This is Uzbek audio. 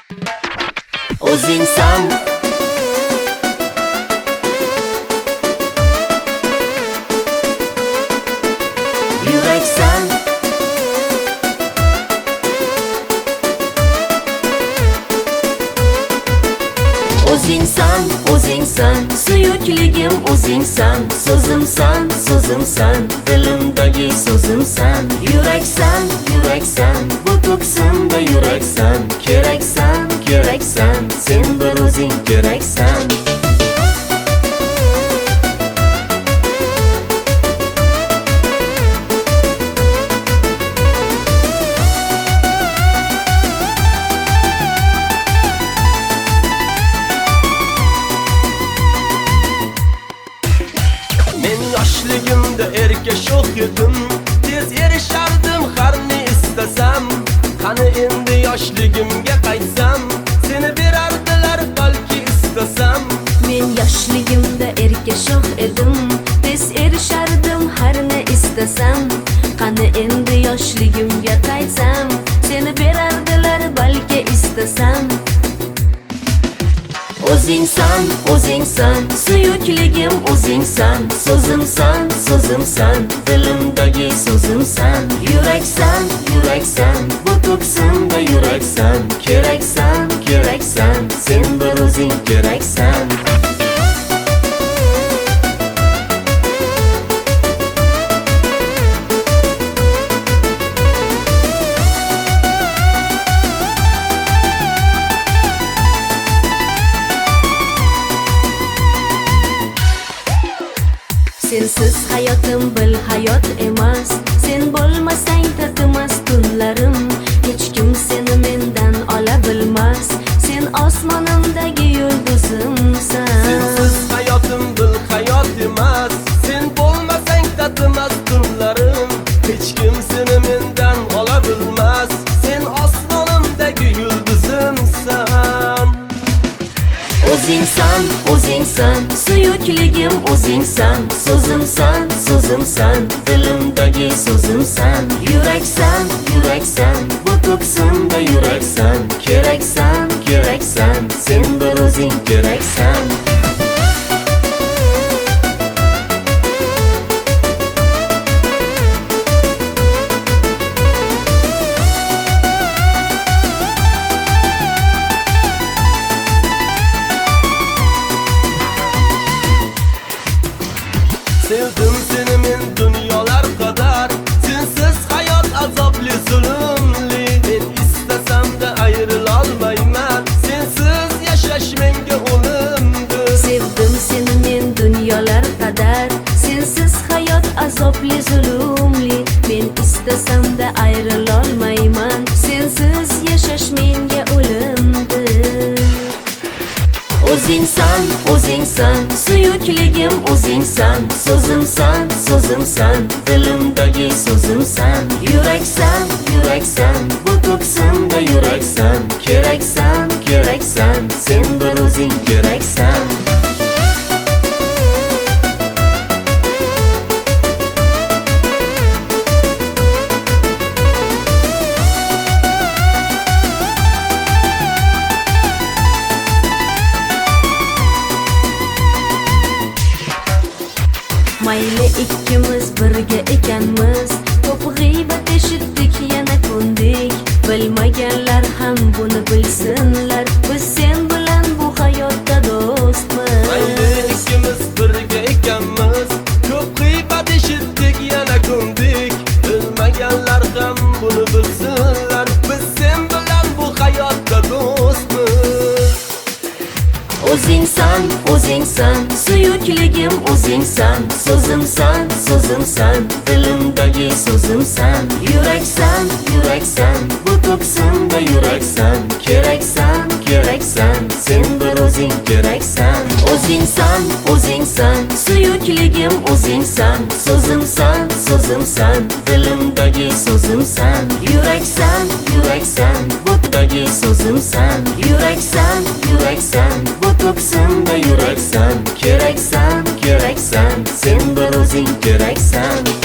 O'zingsan yuraksan o'zingsan suyukligim o'zingsan so'zimsan dilimdagi so'zimsan yuraksan bu ko'ksimda yuraksan keraksan sen bir o'zing keraksan Yoshligimda erka sho'x edim, tez erishardim har ne istasam. Qani endi yoshligimga qaytsam, seni berardilar balki istasam. Men yoshligimda erka sho'x edim, tez erishardim har ne istasam. Qani endi yoshligimga qaytsam, seni berardilar balki istasam. O'zingsan suyukligim o'zingsan so'zimsan dilimdagi so'zimsan yuraksan bu ko'ksimda yuraksan keraksan sen bir o'zing keraksan Sensiz hayotim bil hayot emas, sen bo'lmasang tatimas tunlarim. Hech kim seni mendan ola bilmas, sen osmonimdagi yulduzimsan. Sensiz hayotim bil hayot emas, sen bo'lmasang tatimas tunlarim. Hech kim seni mendan ola bilmas, sen osmonimdagi yulduzimsan. O'zingsan suyukligim o'zingsan so'zimsan dilimdagi so'zimsan yuraksan bu ko'ksimda yuraksan keraksan sen bir o'zing keraksan Sevdim seni men dunyolar qadar, sensiz hayot azobli zulmli. Men istasam da ayrilolmayman, sensiz yashash menga o'limdir. Sevdim seni men dunyolar qadar, sensiz hayot azobli zulmli. Men istasam da ayrilolmayman, sensiz yashash menga o'limdir. O'zingsan suyukligim o'zingsan so'zimsan dilimdagi so'zimsan yuraksan bu ko'ksimda yuraksan keraksan sen bir o'zing keraksan Mayli ikkimiz birga ekanmiz, ko'p g'iybat eshitdik yana ko'ndik. Bilmaganlar ham buni bilsinlar, biz sen bilan bu hayotda do'stmiz. Mayli ikkimiz birga ekanmiz, ko'p g'iybat eshitdik yana ko'ndik. Bilmaganlar ham buni bilsinlar, biz sen bilan bu hayotda do'stmiz. O'zingsan suyukligim o'zingsan so'zimsan dilimdagi so'zimsan yuraksan bu ko'ksimda yuraksan keraksan sen bir o'zing keraksan o'zingsan suyukligim o'zingsan so'zimsan dilimdagi so'zimsan yuraksan bu dagi so'zimsan yuraksan bu ko'ksimda yuraksan keraksan sen bir o'zing keraksan